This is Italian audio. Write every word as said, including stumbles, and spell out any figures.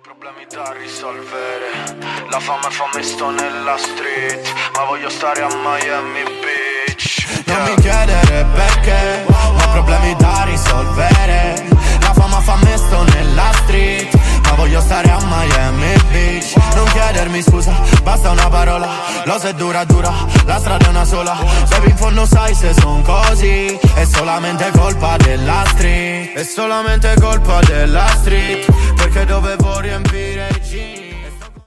Problemi da risolvere, la fame fa me sto nella street, ma voglio stare a Miami Beach. Yeah. Non mi chiedere perché, ho problemi da risolvere, la fama fa me sto nella street, ma voglio stare a Miami Beach. Non chiedermi scusa, basta una parola, lo se dura dura, la strada è una sola. Baby in fondo sai se son così, è solamente colpa della street, è solamente colpa della street, perché dovevo riempire